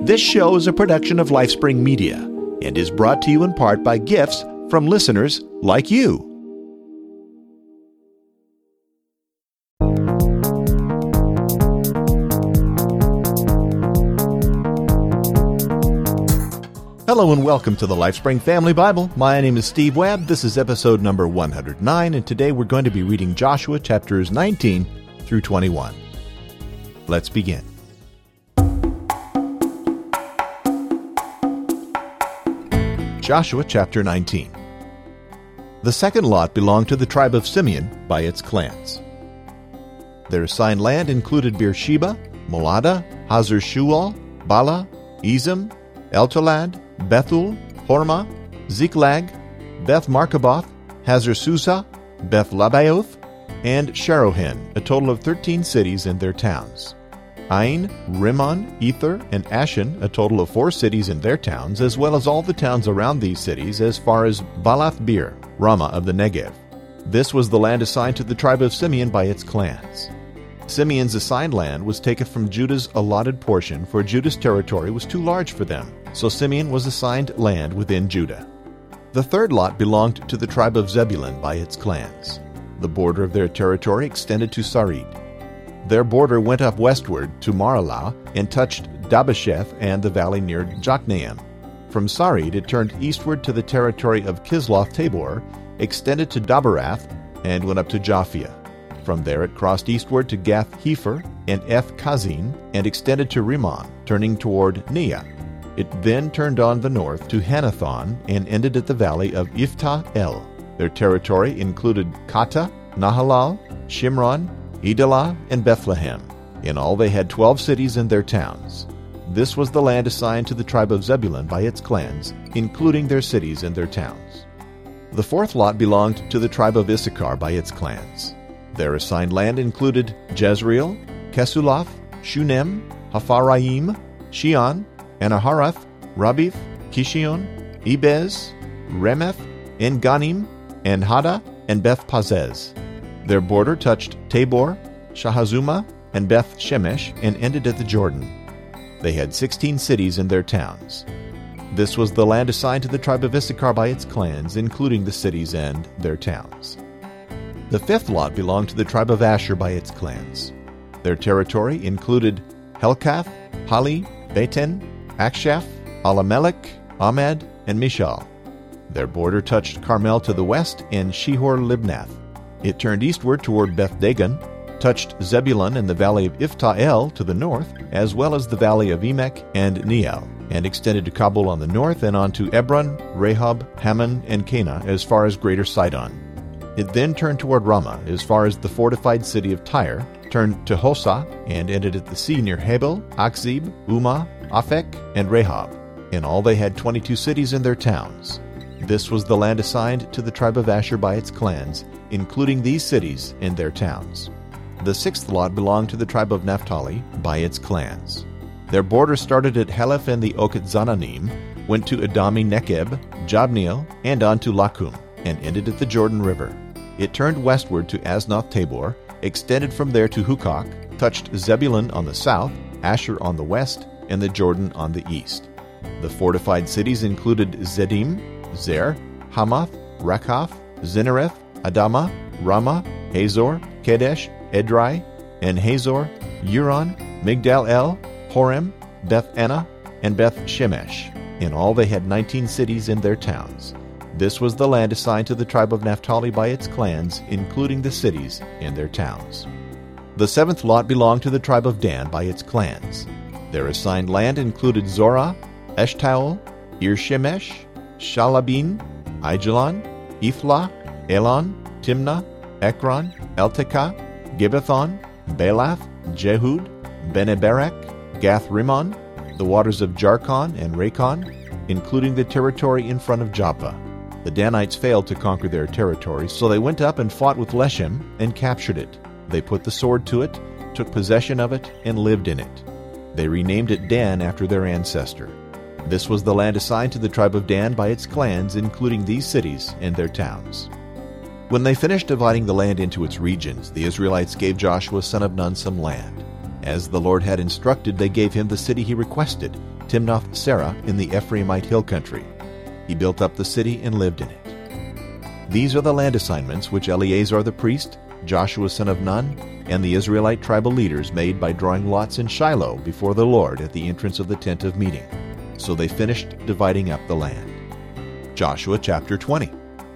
This show is a production of LifeSpring Media and is brought to you in part by gifts from listeners like you. Hello and welcome to the LifeSpring Family Bible. My name is Steve Webb. This is episode number 109, and today we're going to be reading Joshua chapters 19 through 21. Let's begin. Joshua chapter 19. The second lot belonged to the tribe of Simeon by its clans. Their assigned land included Beersheba, Molada, Hazar-Shual, Bala, Ezem, Eltolad, Bethul, Hormah, Ziklag, Beth-Markaboth, Hazar-Susah, Beth-Labaoth, and Sharohen, a total of 13 cities and their towns. Ain, Rimmon, Ether, and Ashan, a total of 4 cities and their towns, as well as all the towns around these cities as far as Balath-beer, Ramah of the Negev. This was the land assigned to the tribe of Simeon by its clans. Simeon's assigned land was taken from Judah's allotted portion, for Judah's territory was too large for them, so Simeon was assigned land within Judah. The third lot belonged to the tribe of Zebulun by its clans. The border of their territory extended to Sarid. Their border went up westward to Maralah and touched Dabasheth and the valley near Jokneam. From Sarid it turned eastward to the territory of Kisloth-Tabor, extended to Dabarath, and went up to Japhia. From there it crossed eastward to Gath-Hepher and Eth-Kazin, and extended to Rimmon, turning toward Neah. It then turned on the north to Hanathon and ended at the valley of Iftah-El. Their territory included Kata, Nahalal, Shimron, Idalah, and Bethlehem. In all they had 12 cities and their towns. This was the land assigned to the tribe of Zebulun by its clans, including their cities and their towns. The fourth lot belonged to the tribe of Issachar by its clans. Their assigned land included Jezreel, Kesuloth, Shunem, Hapharaim, Shion, Anaharath, Rabith, Kishion, Ebez, Remeth, En-Ganim, En-Hada, and Beth-Pazez. Their border touched Tabor, Shahazumah, and Beth-Shemesh, and ended at the Jordan. They had 16 cities and their towns. This was the land assigned to the tribe of Issachar by its clans, including the cities and their towns. The fifth lot belonged to the tribe of Asher by its clans. Their territory included Helkath, Hali, Beten, Akshaph, Alamelech, Amad, and Mishal. Their border touched Carmel to the west and Shihor-Libnath. It turned eastward toward Beth-Dagon, touched Zebulun and the valley of Iftah-El to the north, as well as the valley of Emek and Neiel, and extended to Kabul on the north and on to Ebron, Rehob, Hammon, and Cana as far as Greater Sidon. It then turned toward Ramah as far as the fortified city of Tyre, turned to Hosah, and ended at the sea near Hebel, Akzib, Umah, Aphek, and Rehob. In all they had 22 cities and their towns. This was the land assigned to the tribe of Asher by its clans, including these cities and their towns. The sixth lot belonged to the tribe of Naphtali by its clans. Their border started at Heleph and the Oket Zananim, went to Adami Nekeb, Jabneel, and on to Lakum, and ended at the Jordan River. It turned westward to Aznoth Tabor, extended from there to Hukok, touched Zebulun on the south, Asher on the west, and the Jordan on the east. The fortified cities included Zedim, Zer, Hamath, Rakhath, Zinnereth, Adamah, Ramah, Hazor, Kedesh, Edrei, and Hazor, Huron, Migdal-El, Horem, Beth-Anah, and Beth-Shemesh. In all they had 19 cities and their towns. This was the land assigned to the tribe of Naphtali by its clans, including the cities and their towns. The seventh lot belonged to the tribe of Dan by its clans. Their assigned land included Zorah, Eshtaol, Ir-Shemesh, Shalabin, Aijalon, Ithlah, Elon, Timnah, Ekron, Eltekah, Gibbethon, Belath, Jehud, Beneberek, Gath-Rimmon, the waters of Jarkon and Rakon, including the territory in front of Joppa. The Danites failed to conquer their territory, so they went up and fought with Leshem and captured it. They put the sword to it, took possession of it, and lived in it. They renamed it Dan after their ancestor. This was the land assigned to the tribe of Dan by its clans, including these cities and their towns. When they finished dividing the land into its regions, the Israelites gave Joshua son of Nun some land. As the Lord had instructed, they gave him the city he requested, Timnath-Serah in the Ephraimite hill country. He built up the city and lived in it. These are the land assignments which Eleazar the priest, Joshua son of Nun, and the Israelite tribal leaders made by drawing lots in Shiloh before the Lord at the entrance of the tent of meeting. So they finished dividing up the land. Joshua chapter 20.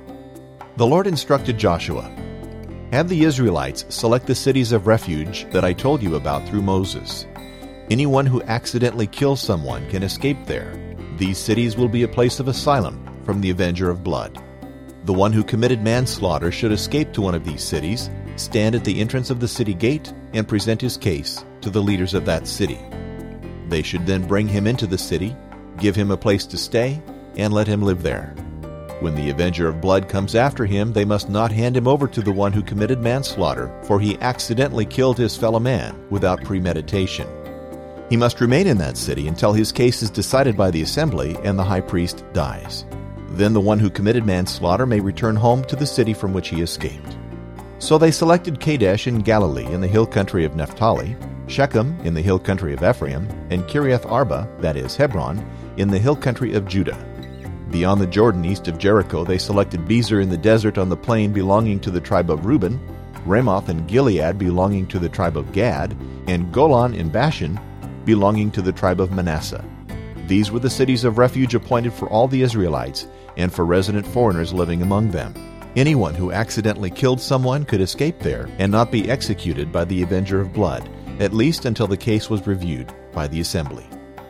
The Lord instructed Joshua, "Have the Israelites select the cities of refuge that I told you about through Moses. Anyone who accidentally kills someone can escape there. These cities will be a place of asylum from the avenger of blood. The one who committed manslaughter should escape to one of these cities, stand at the entrance of the city gate, and present his case to the leaders of that city. They should then bring him into the city, give him a place to stay, and let him live there. When the avenger of blood comes after him, they must not hand him over to the one who committed manslaughter, for he accidentally killed his fellow man without premeditation. He must remain in that city until his case is decided by the assembly and the high priest dies. Then the one who committed manslaughter may return home to the city from which he escaped." So they selected Kadesh in Galilee in the hill country of Naphtali, Shechem in the hill country of Ephraim, and Kiriath Arba, that is Hebron, in the hill country of Judah. Beyond the Jordan east of Jericho, they selected Bezer in the desert on the plain belonging to the tribe of Reuben, Ramoth in Gilead belonging to the tribe of Gad, and Golan in Bashan belonging to the tribe of Manasseh. These were the cities of refuge appointed for all the Israelites and for resident foreigners living among them. Anyone who accidentally killed someone could escape there and not be executed by the avenger of blood, at least until the case was reviewed by the assembly.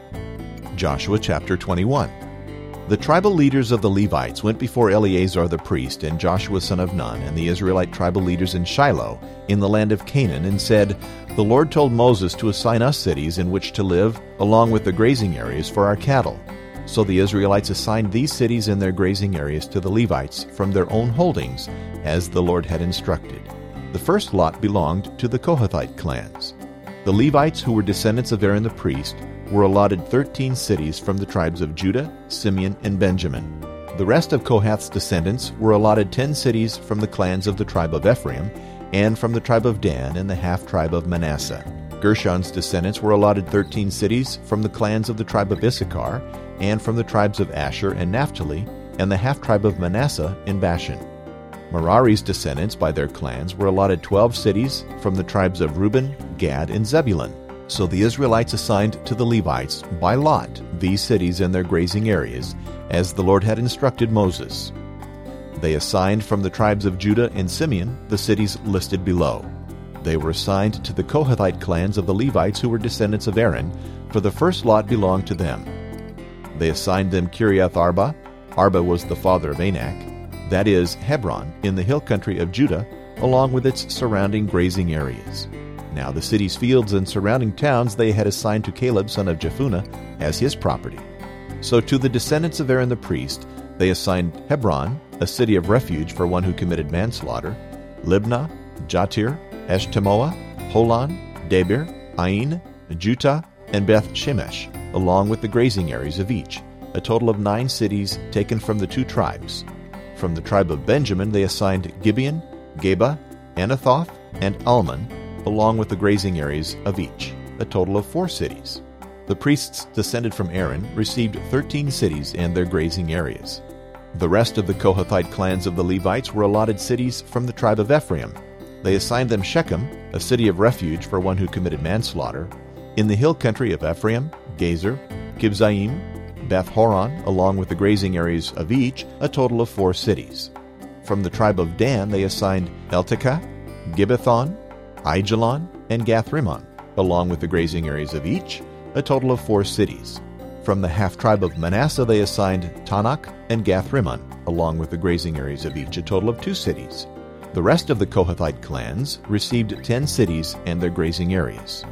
Joshua chapter 21. The tribal leaders of the Levites went before Eleazar the priest and Joshua son of Nun and the Israelite tribal leaders in Shiloh in the land of Canaan and said, "The Lord told Moses to assign us cities in which to live, along with the grazing areas for our cattle." So the Israelites assigned these cities and their grazing areas to the Levites from their own holdings, as the Lord had instructed. The first lot belonged to the Kohathite clans. The Levites, who were descendants of Aaron the priest, were allotted 13 cities from the tribes of Judah, Simeon, and Benjamin. The rest of Kohath's descendants were allotted 10 cities from the clans of the tribe of Ephraim, and from the tribe of Dan and the half-tribe of Manasseh. Gershon's descendants were allotted 13 cities from the clans of the tribe of Issachar, and from the tribes of Asher and Naphtali, and the half-tribe of Manasseh in Bashan. Merari's descendants by their clans were allotted 12 cities from the tribes of Reuben, Gad, and Zebulun. So the Israelites assigned to the Levites by lot these cities and their grazing areas, as the Lord had instructed Moses. They assigned from the tribes of Judah and Simeon the cities listed below. They were assigned to the Kohathite clans of the Levites who were descendants of Aaron, for the first lot belonged to them. They assigned them Kiriath Arba. Arba was the father of Anak, that is, Hebron, in the hill country of Judah, along with its surrounding grazing areas. Now the city's fields and surrounding towns they had assigned to Caleb son of Jephunneh as his property. So to the descendants of Aaron the priest they assigned Hebron, a city of refuge for one who committed manslaughter, Libnah, Jatir, Eshtemoa, Holon, Debir, Ain, Jutah, and Beth Shemesh, along with the grazing areas of each, a total of 9 cities taken from the 2 tribes. From the tribe of Benjamin they assigned Gibeon, Geba, Anathoth, and Almon, along with the grazing areas of each, a total of 4 cities. The priests descended from Aaron received 13 cities and their grazing areas. The rest of the Kohathite clans of the Levites were allotted cities from the tribe of Ephraim. They assigned them Shechem, a city of refuge for one who committed manslaughter, in the hill country of Ephraim, Gezer, Kibzaim, Beth Horon, along with the grazing areas of each, a total of 4 cities. From the tribe of Dan they assigned Eltekeh, Gibbethon, Aijalon, and Gathrimmon, along with the grazing areas of each, a total of 4 cities. From the half-tribe of Manasseh they assigned Tanakh and Gathrimmon, along with the grazing areas of each, a total of 2 cities. The rest of the Kohathite clans received 10 cities and their grazing areas.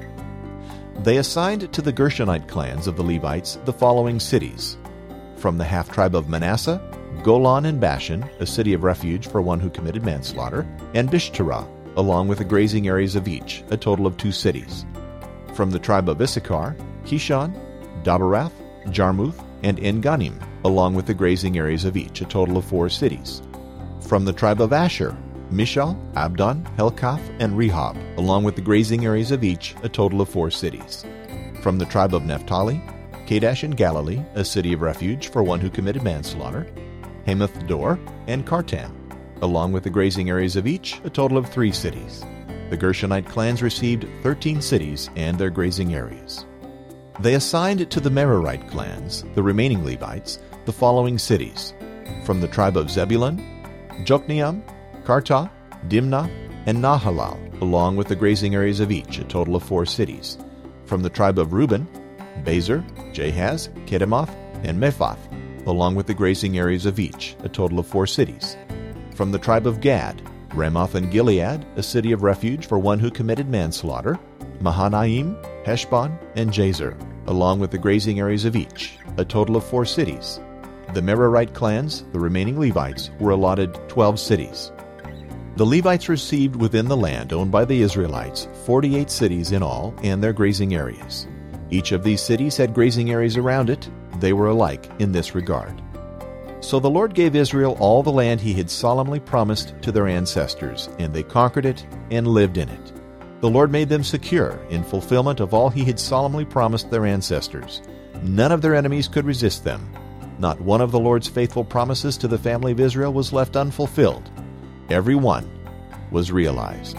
They assigned to the Gershonite clans of the Levites the following cities. From the half-tribe of Manasseh, Golan and Bashan, a city of refuge for one who committed manslaughter, and Bishterah, along with the grazing areas of each, a total of 2 cities. From the tribe of Issachar, Kishon, Daberath, Jarmuth, and En-Ganim, along with the grazing areas of each, a total of 4 cities. From the tribe of Asher, Mishal, Abdon, Helkath, and Rehob, along with the grazing areas of each, a total of 4 cities. From the tribe of Naphtali, Kadesh in Galilee, a city of refuge for one who committed manslaughter, Hamath Dor, and Kartan, along with the grazing areas of each, a total of 3 cities. The Gershonite clans received 13 cities and their grazing areas. They assigned to the Merarite clans, the remaining Levites, the following cities. From the tribe of Zebulun, Jokneam, Karta, Dimnah, and Nahalal, along with the grazing areas of each, a total of 4 cities. From the tribe of Reuben, Bezer, Jahaz, Kedemoth, and Mephath, along with the grazing areas of each, a total of 4 cities. From the tribe of Gad, Ramoth and Gilead, a city of refuge for one who committed manslaughter, Mahanaim, Heshbon, and Jazer, along with the grazing areas of each, a total of 4 cities. The Merarite clans, the remaining Levites, were allotted 12 cities. The Levites received within the land owned by the Israelites 48 cities in all and their grazing areas. Each of these cities had grazing areas around it. They were alike in this regard. So the Lord gave Israel all the land he had solemnly promised to their ancestors, and they conquered it and lived in it. The Lord made them secure in fulfillment of all he had solemnly promised their ancestors. None of their enemies could resist them. Not one of the Lord's faithful promises to the family of Israel was left unfulfilled. Every one was realized.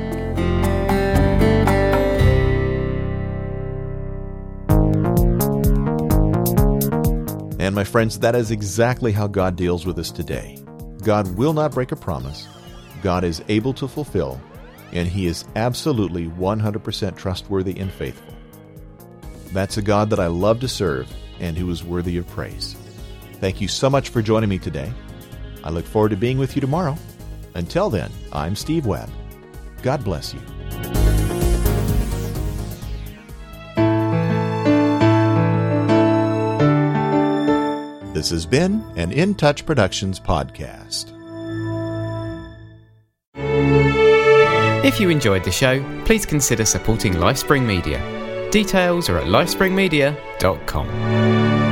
And my friends, that is exactly how God deals with us today. God will not break a promise. God is able to fulfill, and He is absolutely 100% trustworthy and faithful. That's a God that I love to serve and who is worthy of praise. Thank you so much for joining me today. I look forward to being with you tomorrow. Until then, I'm Steve Webb. God bless you. This has been an In Touch Productions podcast. If you enjoyed the show, please consider supporting LifeSpring Media. Details are at lifespringmedia.com.